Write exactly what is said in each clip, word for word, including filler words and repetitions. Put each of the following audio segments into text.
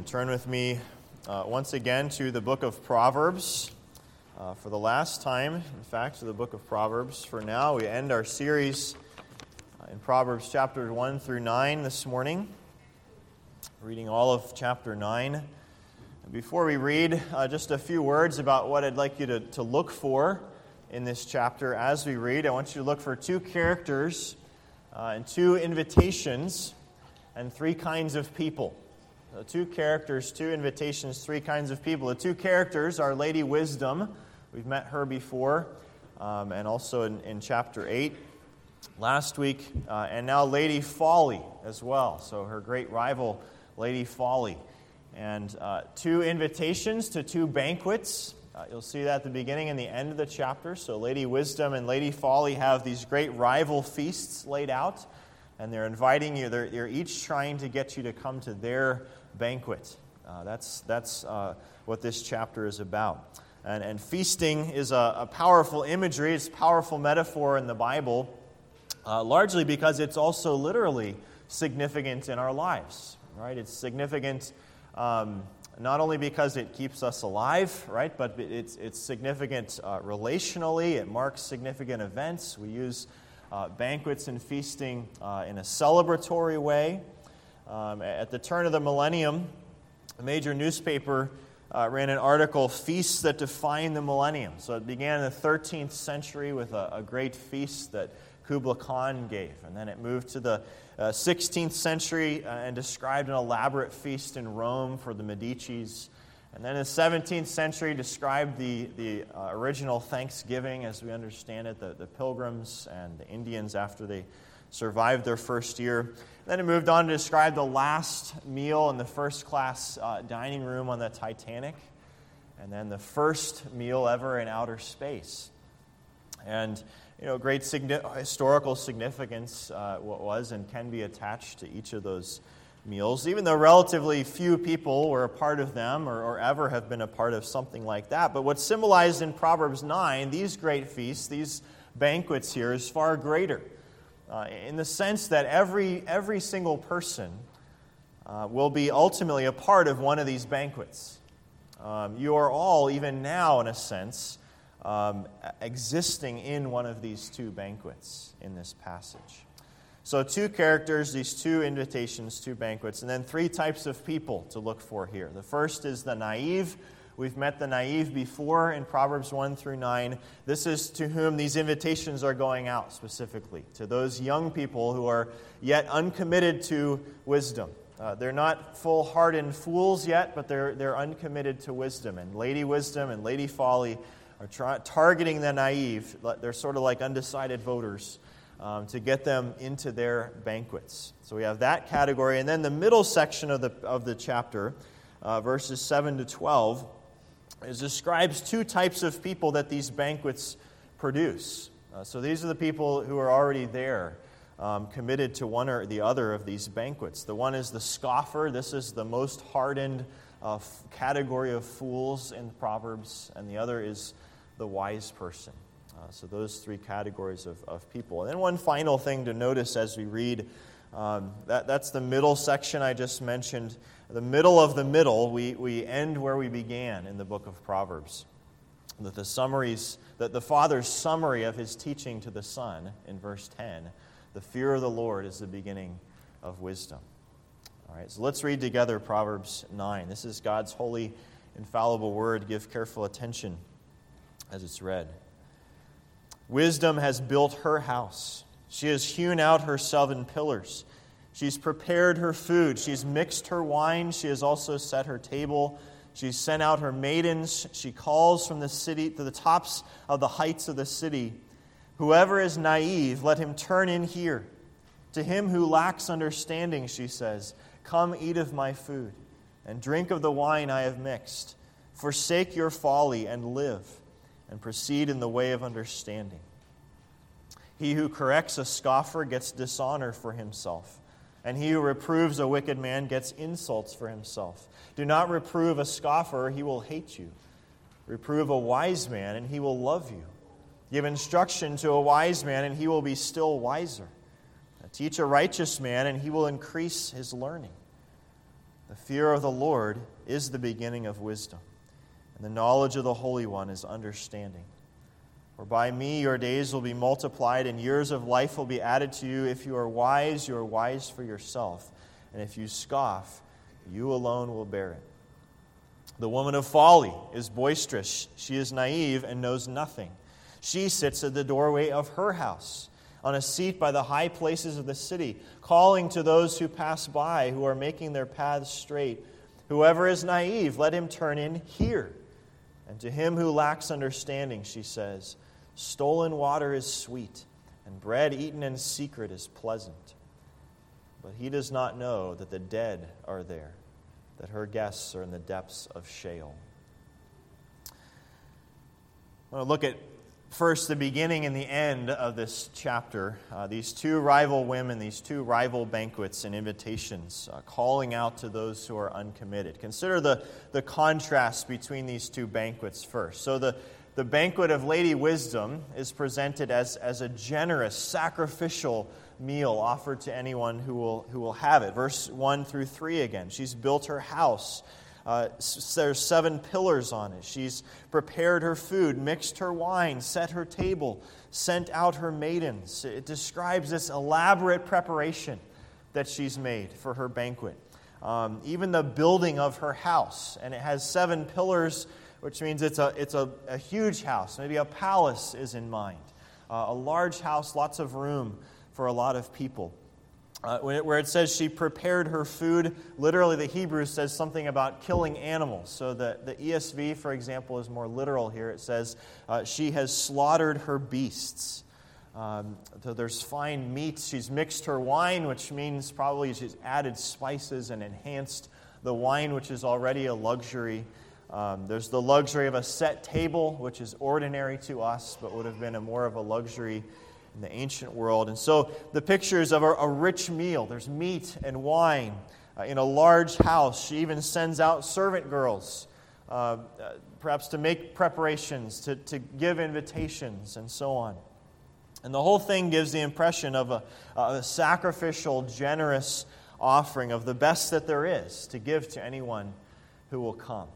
Turn with me uh, once again to the book of Proverbs. Uh, for the last time, in fact, to the book of Proverbs. For now, we end our series uh, in Proverbs chapters one through nine this morning, reading all of chapter nine. Before we read, uh, just a few words about what I'd like you to, to look for in this chapter as we read. I want you to look for two characters uh, and two invitations and three kinds of people. So two characters, two invitations, three kinds of people. The two characters are Lady Wisdom. We've met her before, um, and also in, in chapter eight last week, uh, and now Lady Folly as well. So her great rival, Lady Folly. And uh, two invitations to two banquets. Uh, you'll see that at the beginning and the end of the chapter. So Lady Wisdom and Lady Folly have these great rival feasts laid out, and they're inviting you. They're, they're each trying to get you to come to their banquet. Uh, that's that's uh, what this chapter is about. And, and feasting is a, a powerful imagery. It's a powerful metaphor in the Bible, uh, largely because it's also literally significant in our lives. Right? It's significant um, not only because it keeps us alive, right? But it's it's significant uh, relationally. It marks significant events. We use uh, banquets and feasting uh, in a celebratory way. Um, at the turn of the millennium, a major newspaper uh, ran an article, Feasts That Define the Millennium. So it began in the thirteenth century with a, a great feast that Kubla Khan gave. And then it moved to the uh, sixteenth century uh, and described an elaborate feast in Rome for the Medicis. And then in the seventeenth century described the, the uh, original Thanksgiving as we understand it, the, the Pilgrims and the Indians after they survived their first year. Then it moved on to describe the last meal in the first-class uh, dining room on the Titanic, and then the first meal ever in outer space. And, you know, great signi- historical significance uh, what was and can be attached to each of those meals, even though relatively few people were a part of them or, or ever have been a part of something like that. But what's symbolized in Proverbs nine, these great feasts, these banquets here, is far greater. Uh, in the sense that every every single person uh, will be ultimately a part of one of these banquets. Um, you are all, even now in a sense, um, existing in one of these two banquets in this passage. So two characters, these two invitations, two banquets, and then three types of people to look for here. The first is the naive. We've met the naive before in Proverbs one through nine. This is to whom these invitations are going out specifically, to those young people who are yet uncommitted to wisdom. Uh, they're not full-hardened fools yet, but they're they're uncommitted to wisdom. And Lady Wisdom and Lady Folly are try, targeting the naive. They're sort of like undecided voters um, to get them into their banquets. So we have that category. And then the middle section of the of the chapter, uh, verses seven to twelve, it describes two types of people that these banquets produce. Uh, so these are the people who are already there, um, committed to one or the other of these banquets. The one is the scoffer. This is the most hardened uh, f- category of fools in Proverbs. And the other is the wise person. Uh, so those three categories of, of people. And then one final thing to notice as we read, um, that, that's the middle section I just mentioned. The middle of the middle, we, we end where we began in the book of Proverbs. That the summaries, that the Father's summary of his teaching to the Son in verse ten, the fear of the Lord is the beginning of wisdom. All right, so let's read together Proverbs nine. This is God's holy, infallible word. Give careful attention as it's read. Wisdom has built her house. She has hewn out her seven pillars. She's prepared her food. She's mixed her wine. She has also set her table. She's sent out her maidens. She calls from the city to the tops of the heights of the city. Whoever is naive, let him turn in here. To him who lacks understanding, she says, come eat of my food and drink of the wine I have mixed. Forsake your folly and live, and proceed in the way of understanding. He who corrects a scoffer gets dishonor for himself, and he who reproves a wicked man gets insults for himself. Do not reprove a scoffer, he will hate you. Reprove a wise man, and he will love you. Give instruction to a wise man, and he will be still wiser. Teach a righteous man, and he will increase his learning. The fear of the Lord is the beginning of wisdom, and the knowledge of the Holy One is understanding. For by me your days will be multiplied, and years of life will be added to you. If you are wise, you are wise for yourself, and if you scoff, you alone will bear it. The woman of folly is boisterous. She is naive and knows nothing. She sits at the doorway of her house, on a seat by the high places of the city, calling to those who pass by, who are making their paths straight. Whoever is naive, let him turn in here. And to him who lacks understanding, she says, stolen water is sweet, and bread eaten in secret is pleasant. But he does not know that the dead are there, that her guests are in the depths of Sheol. I want to look at first the beginning and the end of this chapter. Uh, these two rival women, these two rival banquets and invitations, uh, calling out to those who are uncommitted. Consider the, the contrast between these two banquets first. So the, the banquet of Lady Wisdom is presented as, as a generous, sacrificial meal offered to anyone who will, who will have it. Verse one through three again. She's built her house. Uh, there's seven pillars on it. She's prepared her food, mixed her wine, set her table, sent out her maidens. It describes this elaborate preparation that she's made for her banquet. Um, even the building of her house, and it has seven pillars, which means it's a it's a, a huge house. Maybe a palace is in mind. Uh, a large house, lots of room for a lot of people. Uh, where it says she prepared her food, literally the Hebrew says something about killing animals. So the, the E S V, for example, is more literal here. It says uh, she has slaughtered her beasts. Um, so there's fine meats. She's mixed her wine, which means probably she's added spices and enhanced the wine, which is already a luxury. Um, there's the luxury of a set table, which is ordinary to us, but would have been a more of a luxury in the ancient world. And so the pictures of a, a rich meal. There's meat and wine uh, in a large house. She even sends out servant girls, uh, uh, perhaps to make preparations, to, to give invitations, and so on. And the whole thing gives the impression of a, a sacrificial, generous offering of the best that there is to give to anyone who will come.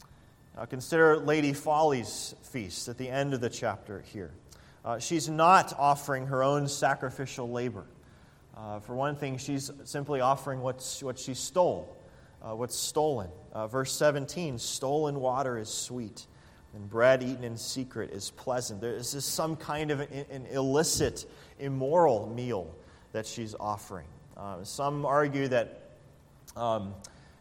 Now consider Lady Folly's feast at the end of the chapter here. Uh, she's not offering her own sacrificial labor. Uh, for one thing, she's simply offering what's, what she stole, uh, what's stolen. Uh, verse seventeen, stolen water is sweet, and bread eaten in secret is pleasant. There is some kind of an, an illicit, immoral meal that she's offering. Uh, some argue that um,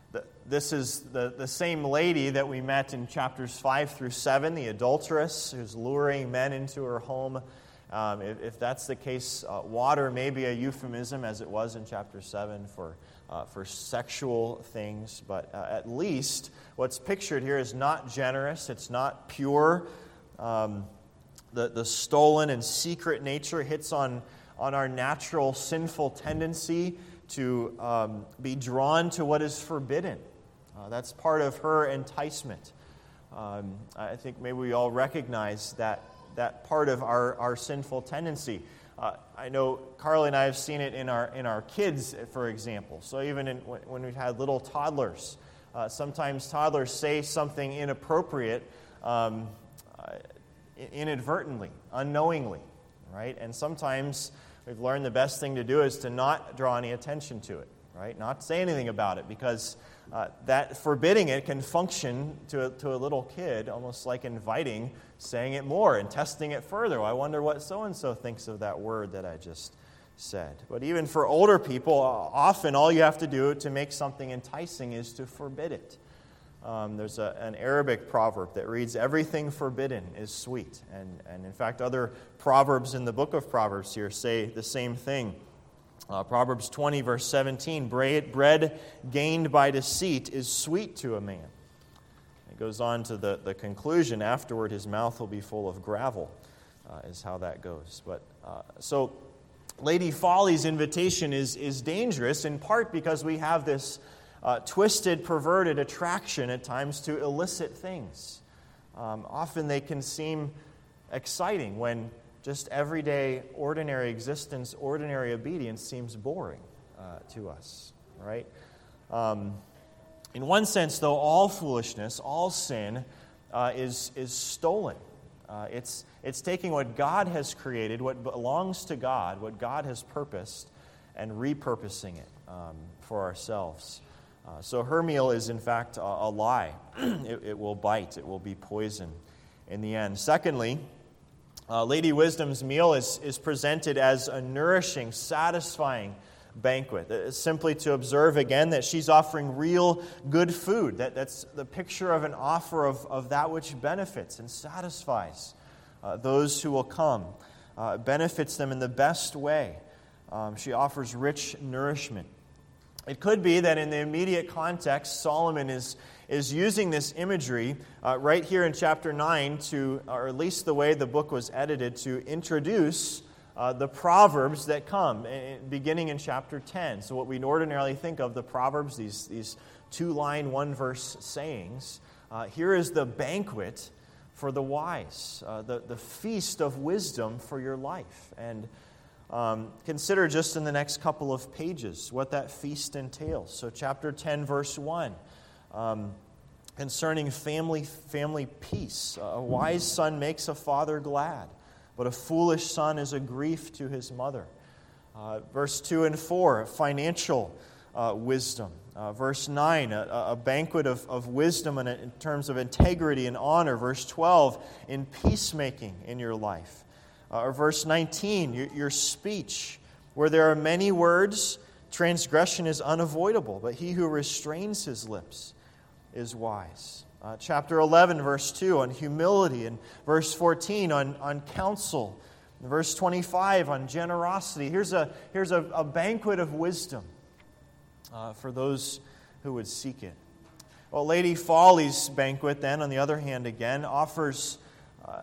this is the, the same lady that we met in chapters five through seven, the adulteress who's luring men into her home. Um, if, if that's the case, uh, water may be a euphemism, as it was in chapter seven, for, uh, for sexual things. But uh, at least what's pictured here is not generous. It's not pure. Um, the, the stolen and secret nature hits on, on our natural sinful tendency to um, be drawn to what is forbidden. Uh, that's part of her enticement. Um, I think maybe we all recognize that that part of our, our sinful tendency. Uh, I know Carly and I have seen it in our in our kids, for example. So even in, when we've had little toddlers, uh, sometimes toddlers say something inappropriate um, uh, inadvertently, unknowingly, right? And sometimes we've learned the best thing to do is to not draw any attention to it, right? Not say anything about it, because uh, that forbidding it can function to a, to a little kid almost like inviting saying it more and testing it further. Well, I wonder what so-and-so thinks of that word that I just said. But even for older people, often all you have to do to make something enticing is to forbid it. Um, there's a, an Arabic proverb that reads, everything forbidden is sweet. And, and in fact, other proverbs in the book of Proverbs here say the same thing. Uh, Proverbs twenty, verse seventeen, bread, bread gained by deceit is sweet to a man. It goes on to the, the conclusion, afterward his mouth will be full of gravel, uh, is how that goes. But uh, so Lady Folly's invitation is, is dangerous, in part because we have this uh, twisted, perverted attraction at times to illicit things. Um, often they can seem exciting when just everyday, ordinary existence, ordinary obedience seems boring uh, to us, right? Um, In one sense, though, all foolishness, all sin uh, is, is stolen. Uh, it's, it's taking what God has created, what belongs to God, what God has purposed, and repurposing it um, for ourselves. Uh, so her meal is, in fact, a, a lie. it, it will bite. It will be poison in the end. Secondly, uh, Lady Wisdom's meal is, is presented as a nourishing, satisfying banquet. It's simply to observe again that she's offering real good food. That, that's the picture of an offer of, of that which benefits and satisfies uh, those who will come, uh, benefits them in the best way. Um, she offers rich nourishment. It could be that in the immediate context, Solomon is, is using this imagery uh, right here in chapter nine to, or at least the way the book was edited, to introduce Uh, the Proverbs that come, beginning in chapter ten. So what we ordinarily think of, the Proverbs, these, these two-line, one-verse sayings, uh, here is the banquet for the wise, uh, the, the feast of wisdom for your life. And um, consider just in the next couple of pages what that feast entails. So chapter ten, verse one, um, concerning family, family peace. A wise son makes a father glad, but a foolish son is a grief to his mother. Uh, verse two and four, financial uh, wisdom. Uh, verse nine, a, a banquet of, of wisdom in, in terms of integrity and honor. Verse twelve, in peacemaking in your life. Uh, or verse nineteen, your, your speech. Where there are many words, transgression is unavoidable, but he who restrains his lips is wise. Uh, chapter eleven, verse two, on humility, and verse fourteen on, on counsel, and verse twenty-five on generosity. Here's a, here's a, a banquet of wisdom uh, for those who would seek it. Well, Lady Folly's banquet, then, on the other hand, again, offers, uh,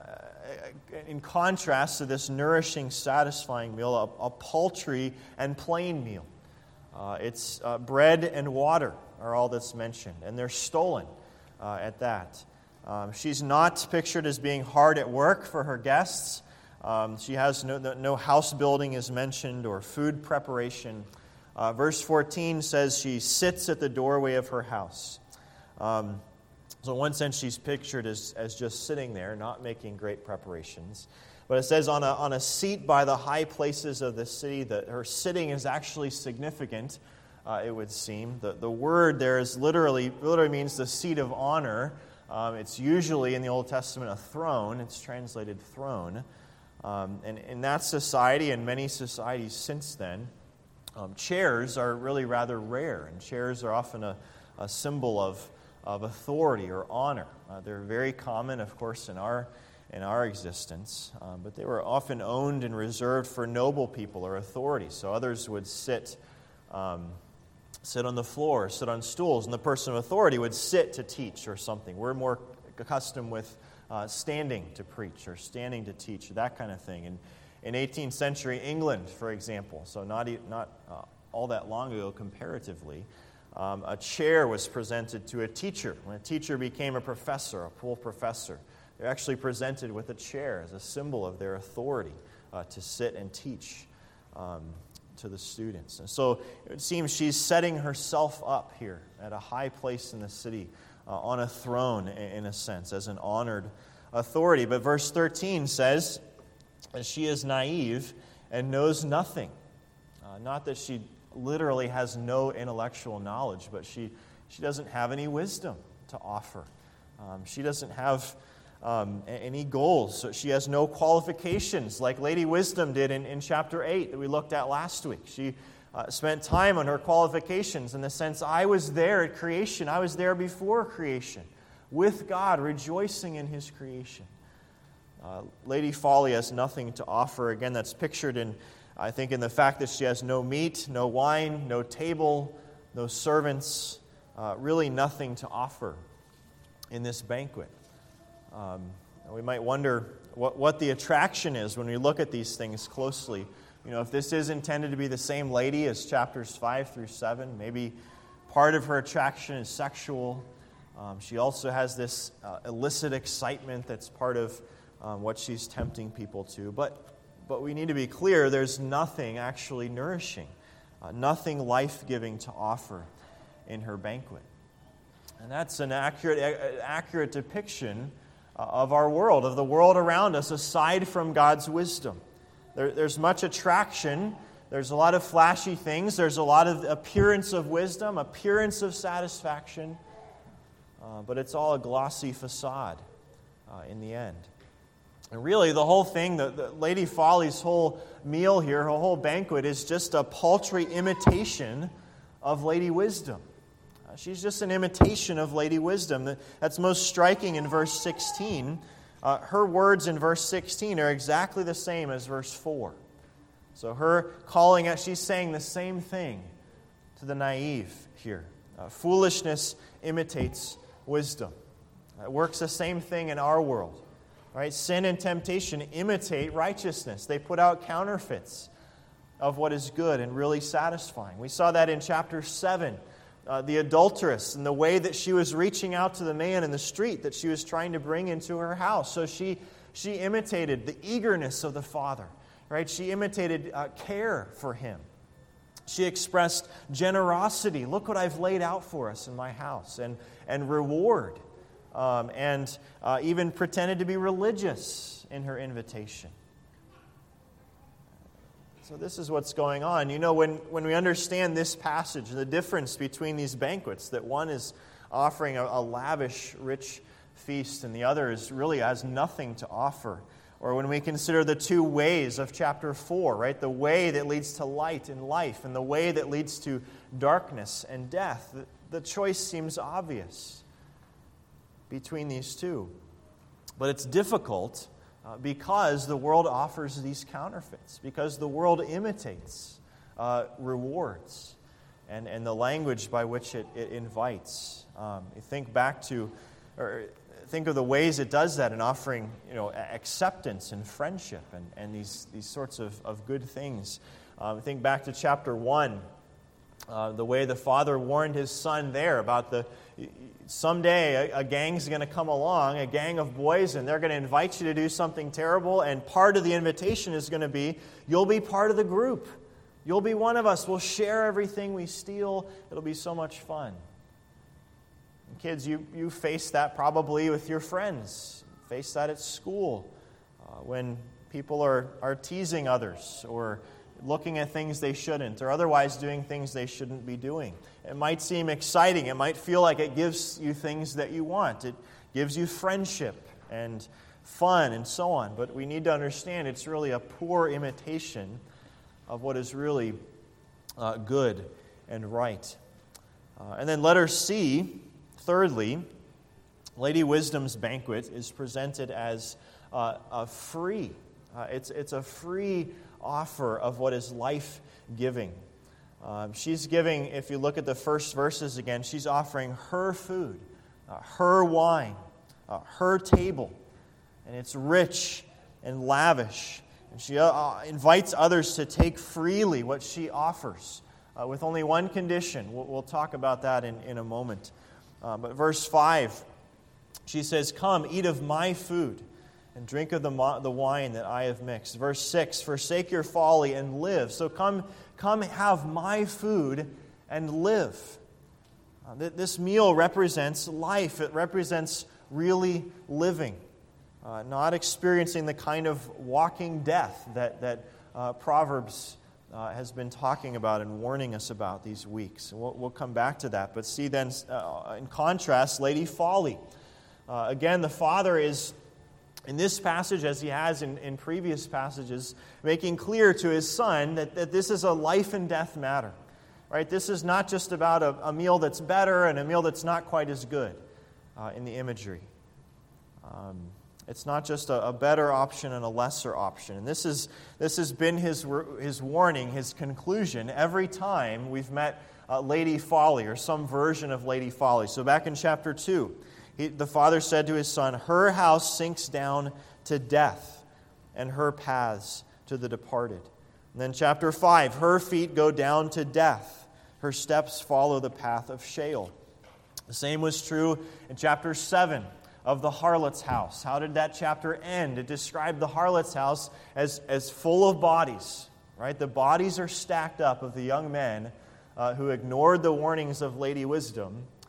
in contrast to this nourishing, satisfying meal, a, a paltry and plain meal. Uh, it's uh, bread and water are all that's mentioned, and they're stolen. Uh, at that. Um, she's not pictured as being hard at work for her guests. Um, she has no, no house building is mentioned or food preparation. Uh, verse fourteen says she sits at the doorway of her house. Um, so in one sense she's pictured as, as just sitting there, not making great preparations. But it says on a, on a seat by the high places of the city that her sitting is actually significant. Uh, it would seem. The, the word there is literally, literally means the seat of honor. Um, it's usually in the Old Testament a throne. It's translated throne. Um, and in that society and many societies since then, um, chairs are really rather rare. And chairs are often a, a symbol of, of authority or honor. Uh, they're very common, of course, in our, in our existence. Um, but they were often owned and reserved for noble people or authority. So others would sit Um, sit on the floor, sit on stools, and the person of authority would sit to teach or something. We're more accustomed with uh, standing to preach or standing to teach, that kind of thing. And in eighteenth century England, for example, so not, not uh, all that long ago comparatively, um, a chair was presented to a teacher. When a teacher became a professor, a full professor, they're actually presented with a chair as a symbol of their authority uh, to sit and teach Um, to the students. And so it seems she's setting herself up here at a high place in the city, uh, on a throne in a sense, as an honored authority. But verse thirteen says that she is naive and knows nothing. Uh, not that she literally has no intellectual knowledge, but she, she doesn't have any wisdom to offer. Um, she doesn't have Um, any goals. So she has no qualifications like Lady Wisdom did in, in chapter eight that we looked at last week. She uh, spent time on her qualifications in the sense, I was there at creation. I was there before creation with God, rejoicing in His creation. Uh, Lady Folly has nothing to offer. Again, that's pictured in, I think, in the fact that she has no meat, no wine, no table, no servants, uh, really nothing to offer in this banquet. Um, we might wonder what, what the attraction is when we look at these things closely. You know, if this is intended to be the same lady as chapters five through seven, maybe part of her attraction is sexual. Um, she also has this uh, illicit excitement that's part of um, what she's tempting people to. But, but we need to be clear, there's nothing actually nourishing, uh, nothing life-giving to offer in her banquet. And that's an accurate, accurate depiction of our world, of the world around us, aside from God's wisdom. There, there's much attraction. There's a lot of flashy things. There's a lot of appearance of wisdom, appearance of satisfaction. Uh, but it's all a glossy facade uh, in the end. And really, the whole thing, the, the Lady Folly's whole meal here, her whole banquet, is just a paltry imitation of Lady Wisdom. Uh, she's just an imitation of Lady Wisdom. That's most striking in verse sixteen. Uh, her words in verse sixteen are exactly the same as verse four. So her calling out, she's saying the same thing to the naive here. Uh, foolishness imitates wisdom. It works the same thing in our world. Right? Sin and temptation imitate righteousness. They put out counterfeits of what is good and really satisfying. We saw that in chapter seven. Uh, the adulteress and the way that she was reaching out to the man in the street that she was trying to bring into her house. So she, she imitated the eagerness of the father. Right? She imitated uh, care for him. She expressed generosity. Look what I've laid out for us in my house. And, and reward. Um, and uh, even pretended to be religious in her invitation. So this is what's going on. You know, when, when we understand this passage, the difference between these banquets, that one is offering a, a lavish, rich feast, and the other is really has nothing to offer. Or when we consider the two ways of chapter four, right? The way that leads to light and life, and the way that leads to darkness and death. The, the choice seems obvious between these two. But it's difficult uh, because the world offers these counterfeits, because the world imitates uh, rewards and, and the language by which it, it invites. Um, you think back to, or think of the ways it does that in offering, you know, acceptance and friendship and, and these, these sorts of, of good things. Um, think back to chapter one, uh, the way the father warned his son there about the someday a, a gang's going to come along, a gang of boys, and they're going to invite you to do something terrible, and part of the invitation is going to be, you'll be part of the group. You'll be one of us. We'll share everything we steal. It'll be so much fun. And kids, you, you face that probably with your friends. Face that at school uh, when people are, are teasing others or looking at things they shouldn't, or otherwise doing things they shouldn't be doing. It might seem exciting. It might feel like it gives you things that you want. It gives you friendship and fun and so on. But we need to understand it's really a poor imitation of what is really uh, good and right. Uh, and then letter C, thirdly, Lady Wisdom's banquet is presented as uh, a free. Uh, it's, it's a free offer of what is life-giving. Um, she's giving, if you look at the first verses again, she's offering her food, uh, her wine, uh, her table, and it's rich and lavish. And she uh, invites others to take freely what she offers, uh, with only one condition. We'll, we'll talk about that in, in a moment. Uh, but verse five, she says, "Come, eat of my food, and drink of the, the wine that I have mixed." Verse six, "Forsake your folly and live." So come, come have my food and live. Uh, th- this meal represents life. It represents really living. Uh, not experiencing the kind of walking death that, that uh, Proverbs uh, has been talking about and warning us about these weeks. And we'll, we'll come back to that. But see then, uh, in contrast, Lady Folly. Uh, again, the father is, in this passage, as he has in, in previous passages, making clear to his son that, that this is a life and death matter. Right? This is not just about a, a meal that's better and a meal that's not quite as good uh, in the imagery. Um, it's not just a, a better option and a lesser option. And this is this has been his his warning, his conclusion every time we've met uh, Lady Folly or some version of Lady Folly. So back in chapter two, he, the father said to his son, "Her house sinks down to death, and her paths to the departed." And then chapter five, "Her feet go down to death, her steps follow the path of Sheol." The same was true in chapter seven of the harlot's house. How did that chapter end? It described the harlot's house as, as full of bodies. Right? The bodies are stacked up of the young men uh, who ignored the warnings of Lady Wisdom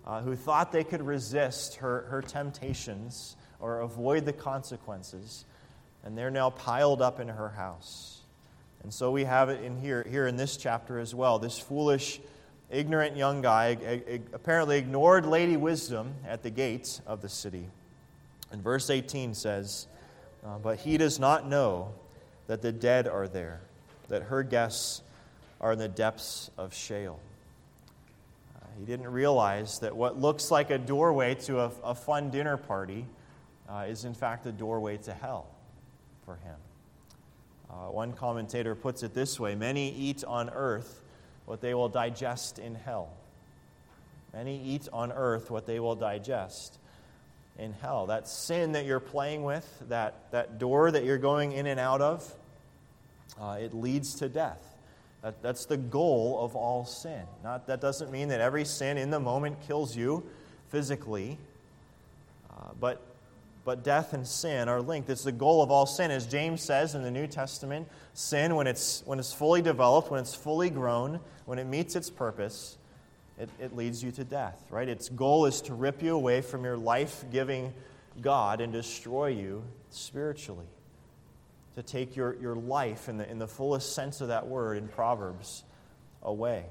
uh, who thought they could resist her, her temptations or avoid the consequences, and they're now piled up in her house. And so we have it in here, here in this chapter as well. This foolish, ignorant young guy apparently ignored Lady Wisdom at the gate of the city. And verse eighteen says, uh, but he does not know that the dead are there, that her guests are in the depths of Sheol. Uh, he didn't realize that what looks like a doorway to a, a fun dinner party uh, is in fact a doorway to hell for him. Uh, one commentator puts it this way: many eat on earth what they will digest in hell. Many eat on earth what they will digest in hell. That sin that you're playing with, that, that door that you're going in and out of, uh, it leads to death. That, that's the goal of all sin. Not, that doesn't mean that every sin in the moment kills you physically, uh, but But death and sin are linked. It's the goal of all sin. As James says in the New Testament, sin, when it's when it's fully developed, when it's fully grown, when it meets its purpose, it, it leads you to death, right? Its goal is to rip you away from your life-giving God and destroy you spiritually. To take your, your life, in the, in the fullest sense of that word in Proverbs, away.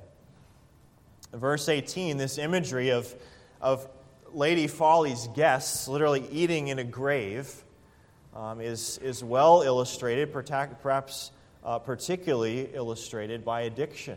Verse eighteen, this imagery of of Lady Folly's guests literally eating in a grave um, is, is well illustrated, perhaps uh, particularly illustrated by addiction.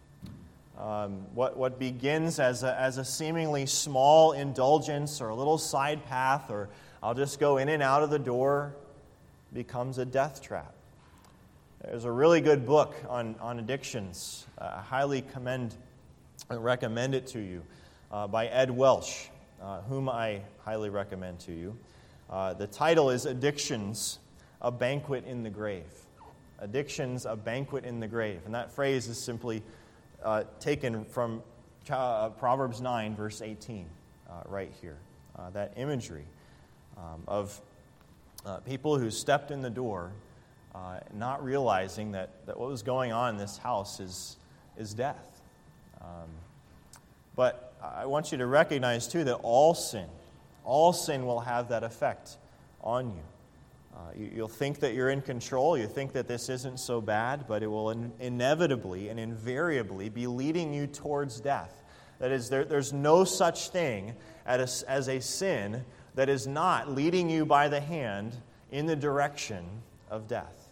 Um, what, what begins as a, as a seemingly small indulgence or a little side path, or I'll just go in and out of the door, becomes a death trap. There's a really good book on, on addictions. Uh, I highly commend and recommend it to you uh, by Ed Welch. Uh, whom I highly recommend to you. Uh, the title is Addictions, a Banquet in the Grave. Addictions, a Banquet in the Grave. And that phrase is simply uh, taken from uh, Proverbs nine, verse eighteen, uh, right here. Uh, that imagery um, of uh, people who stepped in the door, uh, not realizing that, that what was going on in this house is, is death. Um, but I want you to recognize, too, that all sin, all sin will have that effect on you. Uh, you you'll think that you're in control. You think that this isn't so bad, but it will in, inevitably and invariably be leading you towards death. That is, there, there's no such thing as a, as a sin that is not leading you by the hand in the direction of death.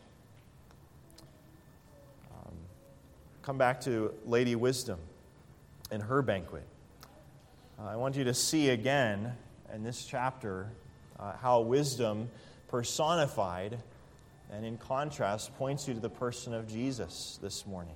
Um, come back to Lady Wisdom and her banquet. Uh, I want you to see again in this chapter uh, how wisdom personified and in contrast points you to the person of Jesus this morning.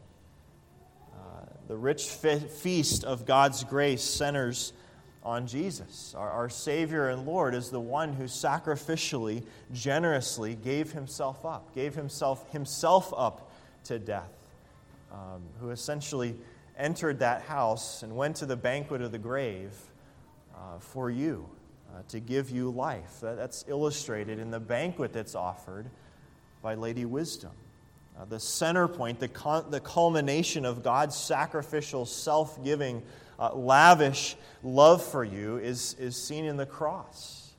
Uh, the rich fe- feast of God's grace centers on Jesus. Our, our Savior and Lord is the one who sacrificially, generously gave himself up, gave himself, himself up to death, um, who essentially entered that house and went to the banquet of the grave uh, for you, uh, to give you life. That, that's illustrated in the banquet that's offered by Lady Wisdom. Uh, the center point, the, con- the culmination of God's sacrificial, self-giving, uh, lavish love for you is, is seen in the cross.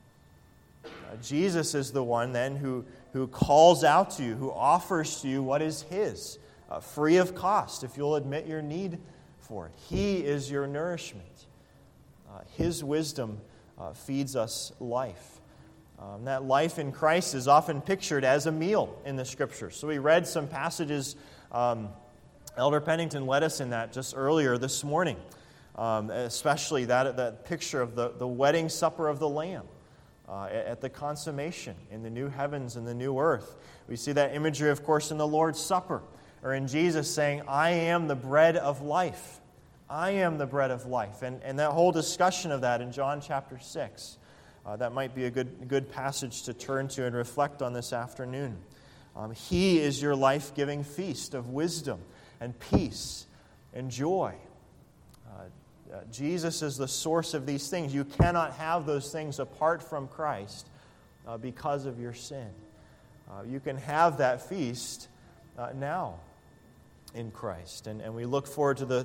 Uh, Jesus is the one then who, who calls out to you, who offers to you what is his. Uh, free of cost, if you'll admit your need for it. He is your nourishment. Uh, his wisdom uh, feeds us life. Um, that life in Christ is often pictured as a meal in the Scriptures. So we read some passages, um, Elder Pennington led us in that just earlier this morning, um, especially that, that picture of the, the wedding supper of the Lamb uh, at the consummation in the new heavens and the new earth. We see that imagery, of course, in the Lord's Supper, or in Jesus saying, I am the bread of life. I am the bread of life. And, and that whole discussion of that in John chapter six, uh, that might be a good, good passage to turn to and reflect on this afternoon. Um, he is your life-giving feast of wisdom and peace and joy. Uh, uh, Jesus is the source of these things. You cannot have those things apart from Christ uh, because of your sin. Uh, you can have that feast uh, now in Christ. And, and we look forward to the,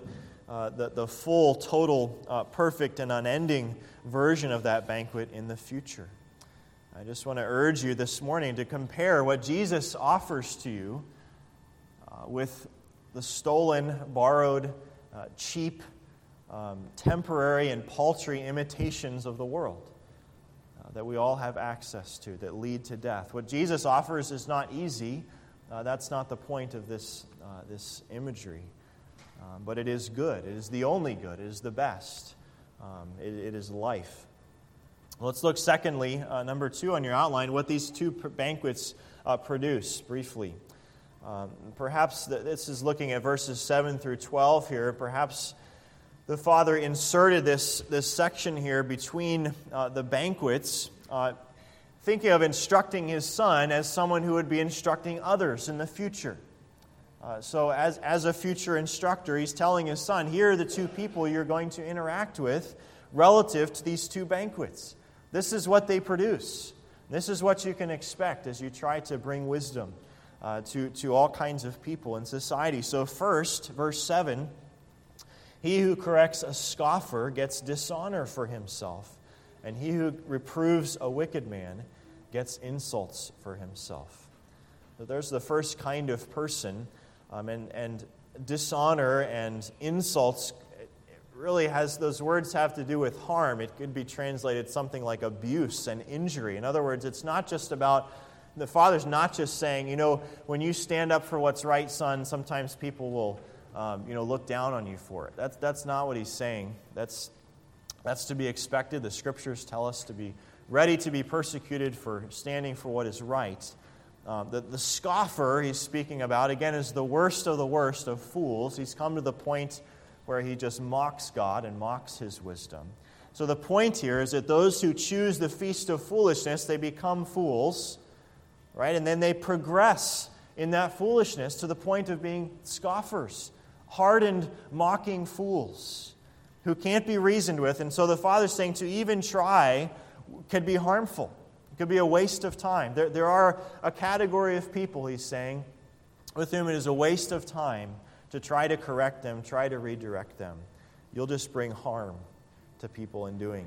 uh, the, the full, total, uh, perfect, and unending version of that banquet in the future. I just want to urge you this morning to compare what Jesus offers to you uh, with the stolen, borrowed, uh, cheap, um, temporary, and paltry imitations of the world uh, that we all have access to that lead to death. What Jesus offers is not easy. Uh, that's not the point of this, uh, this imagery. Um, but it is good. It is the only good. It is the best. Um, it, it is life. Let's look, secondly, uh, number two on your outline, what these two banquets uh, produce briefly. Um, perhaps the, this is looking at verses seven through twelve here. Perhaps the Father inserted this, this section here between uh, the banquets, uh, thinking of instructing His Son as someone who would be instructing others in the future. Uh, so as, as a future instructor, He's telling His Son, here are the two people you're going to interact with relative to these two banquets. This is what they produce. This is what you can expect as you try to bring wisdom uh, to, to all kinds of people in society. So first, verse seven, he who corrects a scoffer gets dishonor for himself, and he who reproves a wicked man gets insults for himself. So there's the first kind of person, um, and, and dishonor and insults really has, those words have to do with harm. It could be translated something like abuse and injury. In other words, it's not just about, the Father's not just saying, you know, when you stand up for what's right, son, sometimes people will, um, you know, look down on you for it. That's, that's not what He's saying. That's, that's to be expected. The Scriptures tell us to be ready to be persecuted for standing for what is right. Um, the, the scoffer He's speaking about, again, is the worst of the worst of fools. He's come to the point where he just mocks God and mocks His wisdom. So the point here is that those who choose the feast of foolishness, they become fools, right? And then they progress in that foolishness to the point of being scoffers, hardened, mocking fools who can't be reasoned with. And so the Father's saying to even try could be harmful. It could be a waste of time. There, there are a category of people, He's saying, with whom it is a waste of time to try to correct them, try to redirect them. You'll just bring harm to people in doing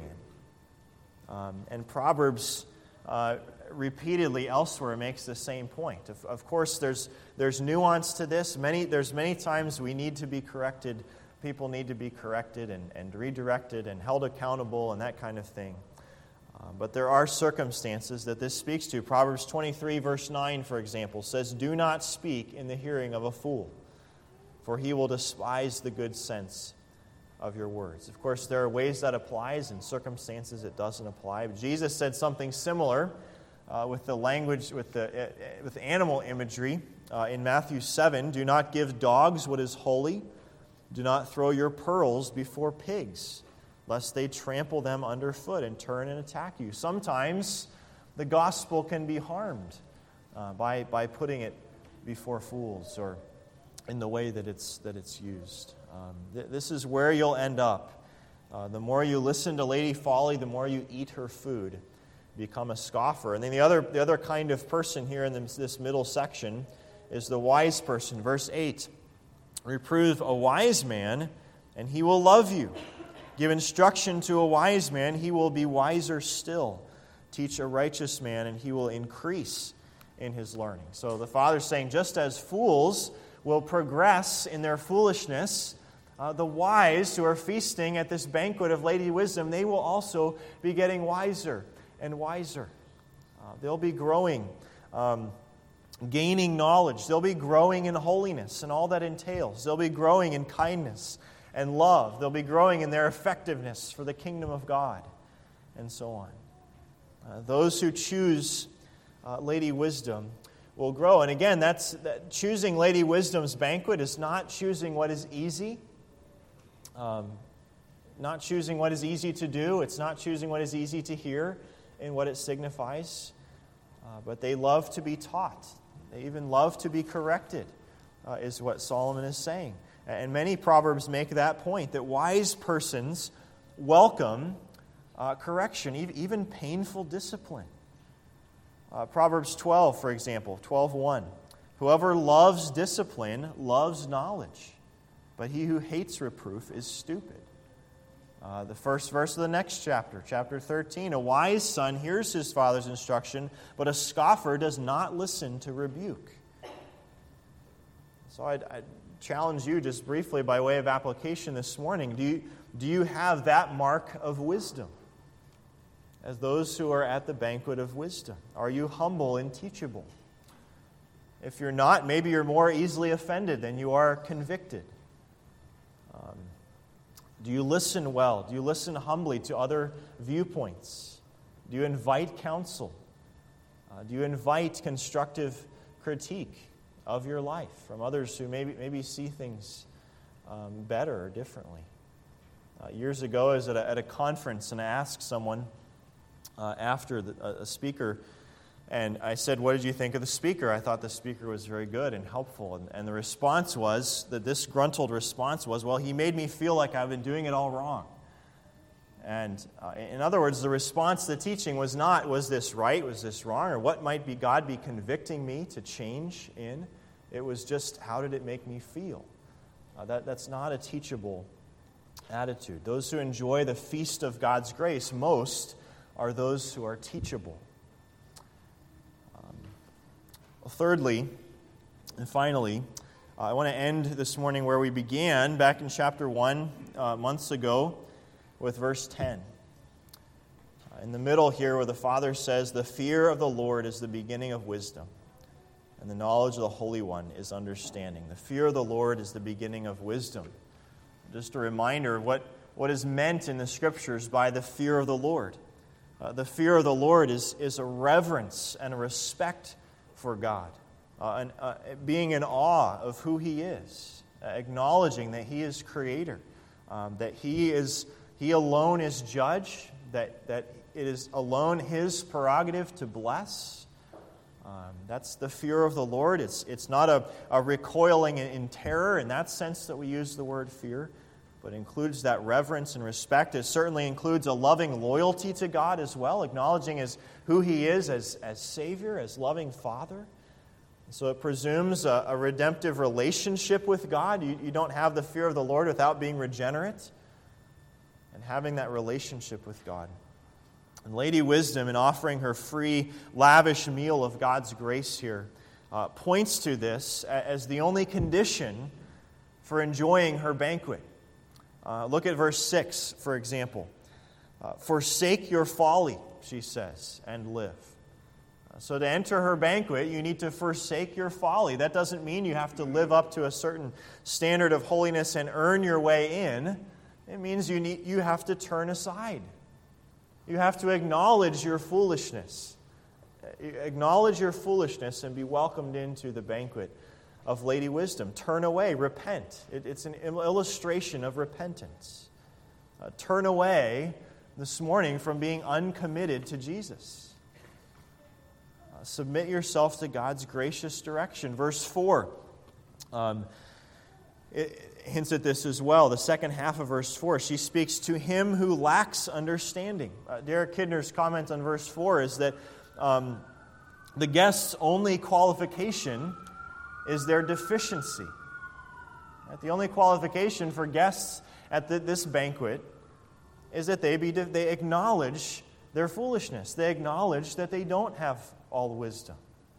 it. Um, and Proverbs uh, repeatedly elsewhere makes the same point. Of, of course, there's there's nuance to this. Many There's many times we need to be corrected. People need to be corrected and, and redirected and held accountable and that kind of thing. Uh, but there are circumstances that this speaks to. Proverbs twenty-three, verse nine, for example, says, "Do not speak in the hearing of a fool, for he will despise the good sense of your words." Of course, there are ways that applies and circumstances it doesn't apply. But Jesus said something similar uh, with the language, with the uh, with animal imagery uh, in Matthew seven. "Do not give dogs what is holy. Do not throw your pearls before pigs, lest they trample them underfoot and turn and attack you." Sometimes the gospel can be harmed uh, by, by putting it before fools or in the way that it's that it's used. Um, th- this is where you'll end up. Uh, the more you listen to Lady Folly, the more you eat her food, become a scoffer. And then the other the other kind of person here in this, this middle section is the wise person. Verse eight, "Reprove a wise man, and he will love you. Give instruction to a wise man, he will be wiser still. Teach a righteous man, and he will increase in his learning." So the Father's saying, just as fools will progress in their foolishness, uh, the wise who are feasting at this banquet of Lady Wisdom, they will also be getting wiser and wiser. Uh, they'll be growing, um, gaining knowledge. They'll be growing in holiness and all that entails. They'll be growing in kindness and love. They'll be growing in their effectiveness for the kingdom of God, and so on. Uh, those who choose uh, Lady Wisdom will grow. And again, that's that choosing Lady Wisdom's banquet is not choosing what is easy, um, not choosing what is easy to do. It's not choosing what is easy to hear and what it signifies. Uh, but they love to be taught. They even love to be corrected, uh, is what Solomon is saying. And many Proverbs make that point, that wise persons welcome uh, correction, even painful discipline. Uh, Proverbs twelve, for example, twelve one. "Whoever loves discipline loves knowledge, but he who hates reproof is stupid. Uh, the first verse of the next chapter, chapter thirteen, a wise son hears his father's instruction, but a scoffer does not listen to rebuke. So I'd, I'd challenge you just briefly by way of application this morning. Do you, do you have that mark of wisdom as those who are at the banquet of wisdom? Are you humble and teachable? If you're not, maybe you're more easily offended than you are convicted. Um, do you listen well? Do you listen humbly to other viewpoints? Do you invite counsel? Uh, do you invite constructive critique of your life from others who maybe maybe see things um, better or differently? Uh, years ago, I was at a, at a conference, and I asked someone uh, after the, a, a speaker, and I said, "What did you think of the speaker?" I thought the speaker was very good and helpful. And, and the response was, that this gruntled response was, "Well, he made me feel like I've been doing it all wrong." And uh, in other words, the response to the teaching was not, was this right, was this wrong, or what might be God be convicting me to change in? It was just, how did it make me feel? Uh, that, that's not a teachable attitude. Those who enjoy the feast of God's grace most are those who are teachable. Um, well, thirdly, and finally, uh, I want to end this morning where we began, back in chapter one, uh, months ago, with verse ten. Uh, in the middle here where the Father says, "The fear of the Lord is the beginning of wisdom, and the knowledge of the Holy One is understanding." The fear of the Lord is the beginning of wisdom. Just a reminder of what, what is meant in the Scriptures by the fear of the Lord. Uh, the fear of the Lord is, is a reverence and a respect for God, uh, and, uh, being in awe of who He is, uh, acknowledging that He is Creator, um, that He is He alone is judge, that, that it is alone His prerogative to bless. Um, that's the fear of the Lord. It's, it's not a, a recoiling in, in terror in that sense that we use the word fear, but includes that reverence and respect. It certainly includes a loving loyalty to God as well, acknowledging as who He is as, as Savior, as loving Father. So it presumes a, a redemptive relationship with God. You, you don't have the fear of the Lord without being regenerate and having that relationship with God. And Lady Wisdom, in offering her free, lavish meal of God's grace here, uh, points to this as the only condition for enjoying her banquet. Uh, look at verse six, for example. Uh, "Forsake your folly," she says, "and live." Uh, so to enter her banquet, you need to forsake your folly. That doesn't mean you have to live up to a certain standard of holiness and earn your way in. It means you need you have to turn aside. You have to acknowledge your foolishness. Acknowledge your foolishness and be welcomed into the banquet of Lady Wisdom. Turn away, repent. It, it's an illustration of repentance. Uh, turn away this morning from being uncommitted to Jesus. Uh, submit yourself to God's gracious direction. Verse four. Um, it, hints at this as well. The second half of verse four, she speaks to him who lacks understanding. Uh, Derek Kidner's comment on verse four is that um, the guest's only qualification is their deficiency. Right? The only qualification for guests at the, this banquet is that they, be, they acknowledge their foolishness. They acknowledge that they don't have all wisdom.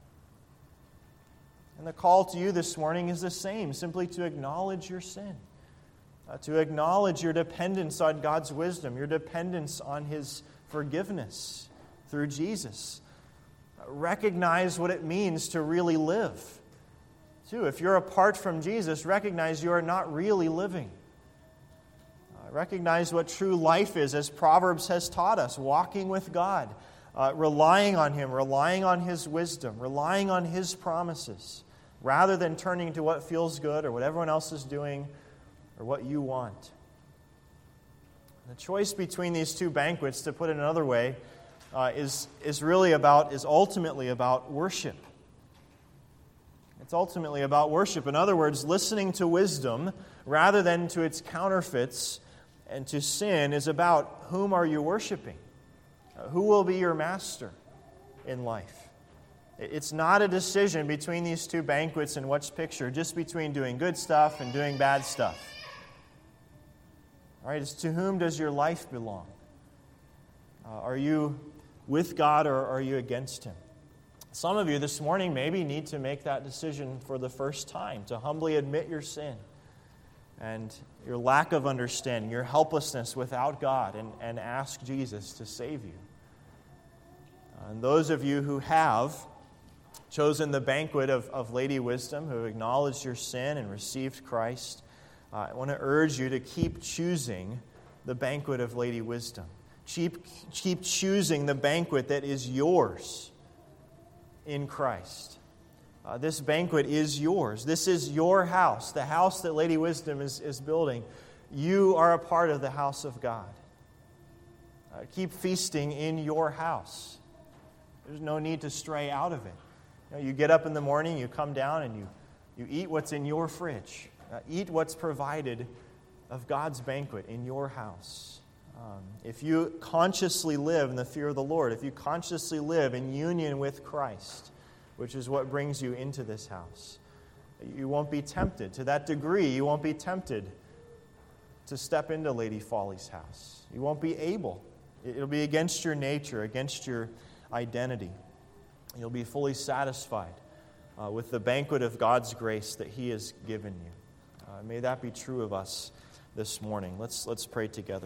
And the call to you this morning is the same, simply to acknowledge your sin, uh, to acknowledge your dependence on God's wisdom, your dependence on His forgiveness through Jesus. Uh, recognize what it means to really live. Too, if you're apart from Jesus, recognize you are not really living. Uh, recognize what true life is, as Proverbs has taught us, walking with God, uh, relying on Him, relying on His wisdom, relying on His promises, rather than turning to what feels good or what everyone else is doing or what you want. The choice between these two banquets, to put it another way, uh, is, is really about, is ultimately about worship. It's ultimately about worship. In other words, listening to wisdom rather than to its counterfeits and to sin is about whom are you worshiping? Uh, who will be your master in life? It's not a decision between these two banquets in what's pictured, just between doing good stuff and doing bad stuff. All right, it's to whom does your life belong? Uh, are you with God or are you against Him? Some of you this morning maybe need to make that decision for the first time, to humbly admit your sin and your lack of understanding, your helplessness without God, and, and ask Jesus to save you. Uh, and those of you who have chosen the banquet of, of Lady Wisdom, who have acknowledged your sin and received Christ, uh, I want to urge you to keep choosing the banquet of Lady Wisdom. Keep, keep choosing the banquet that is yours in Christ. Uh, this banquet is yours. This is your house, the house that Lady Wisdom is, is building. You are a part of the house of God. Uh, keep feasting in your house. There's no need to stray out of it. You know, you get up in the morning, you come down, and you, you eat what's in your fridge. Uh, eat what's provided of God's banquet in your house. Um, if you consciously live in the fear of the Lord, if you consciously live in union with Christ, which is what brings you into this house, you won't be tempted. To that degree, you won't be tempted to step into Lady Folly's house. You won't be able. It'll be against your nature, against your identity. You'll be fully satisfied uh, with the banquet of God's grace that He has given you. Uh, may that be true of us this morning. Let's, let's pray together.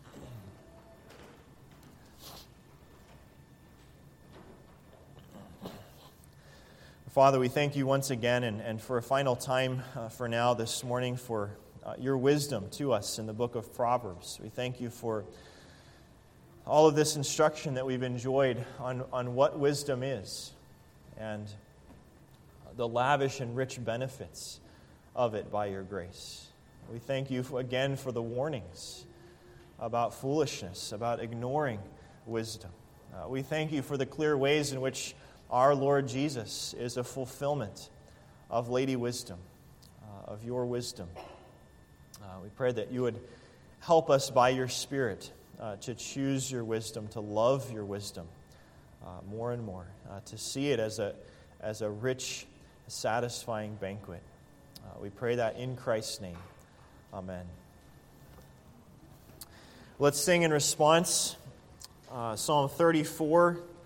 Father, we thank you once again and, and for a final time uh, for now this morning for uh, your wisdom to us in the book of Proverbs. We thank you for all of this instruction that we've enjoyed on, on what wisdom is and the lavish and rich benefits of it by your grace. We thank you for, again for the warnings about foolishness, about ignoring wisdom. Uh, we thank you for the clear ways in which our Lord Jesus is a fulfillment of Lady Wisdom, uh, of your wisdom. Uh, we pray that you would help us by your Spirit uh, to choose your wisdom, to love your wisdom uh, more and more, uh, to see it as a, as a rich, satisfying banquet. Uh, we pray that in Christ's name. Amen. Let's sing in response. Uh, Psalm thirty-four.